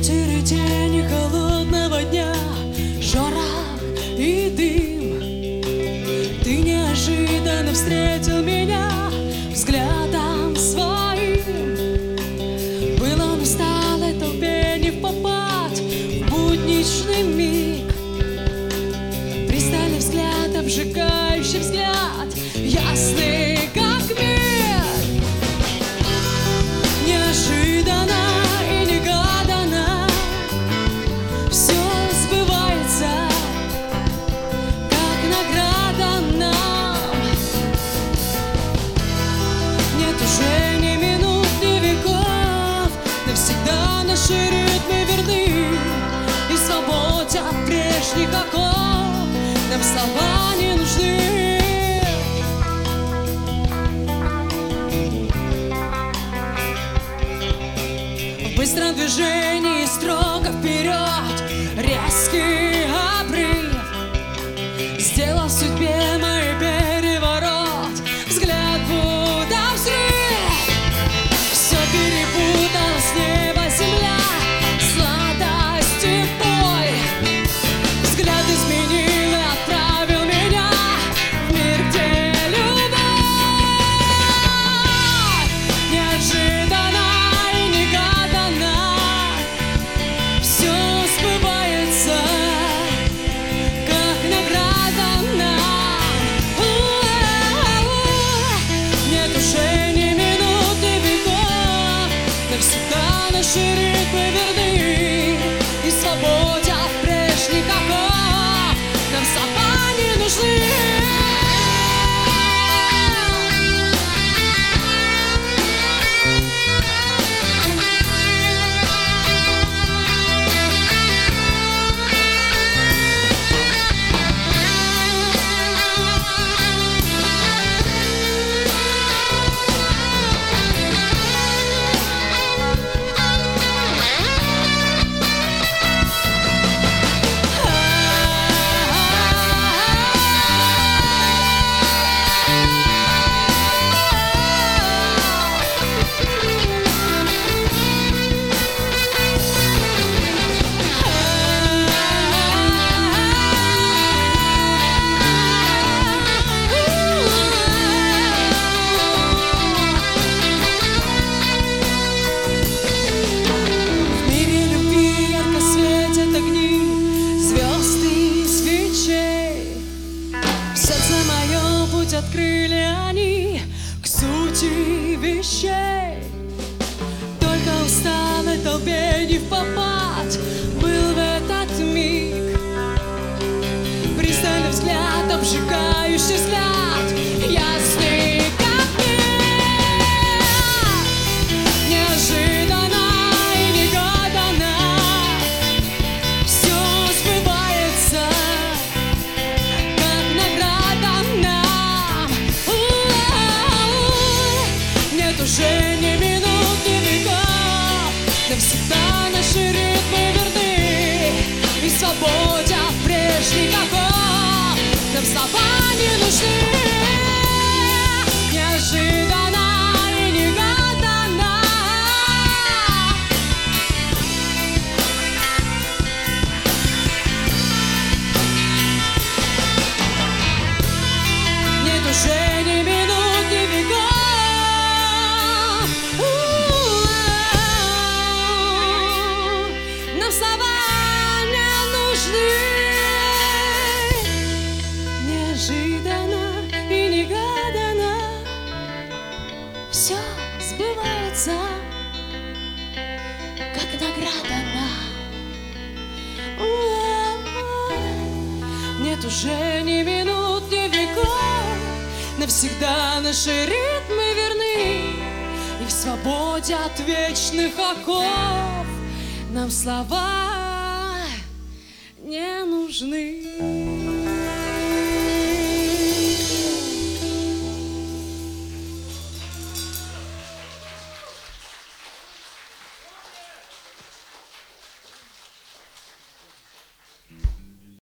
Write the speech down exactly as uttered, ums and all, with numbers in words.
Ветер и тени холодного дня, шорох и дым. Ты неожиданно встретил меня взглядом своим. Было в усталой толпе не попасть в будничный миг. Пристальный взгляд, обжигающий взгляд, ясный как мир. Неожиданно и негаданно все сбывается, как награда нам. Нет уже ни минут, ни веков, навсегда наши ритмы верны. И свободе от прежних оков нам слова не нужны. В быстром движении строго вперед, резкий обрыв сделал в судьбе моей переворот. Взгляд будто взрыв, все перепуталось, небо, земля, сладость и боль. Взгляд изменил и отправил меня в мир, где любовь. Неожиданно и негаданно все сбывается, как награда нам. Нет уже ни минут, ни веков, навсегда наши ритмы верны. И свободе от прежних оков нам слова не нужны. Открыли они к сути вещей. Только усталой толпе не впопад был в этот миг. Пристальный взгляд, обжигающий взгляд, ясный как мир. Неожиданно и негаданно все сбывается, как награда нам. Нет уже ни минут, ни веков, навсегда наши ритмы верны. И свободе от прежних оков нам слова не нужны. Неожиданно и негаданно нет уже ни минут, ни веков, нам слова не нужны. Неожиданно и негаданно все сбывается, как награда нам. Нет уже ни минут, ни веков, навсегда наши ритмы верны. И в свободе от вечных оков нам слова не нужны.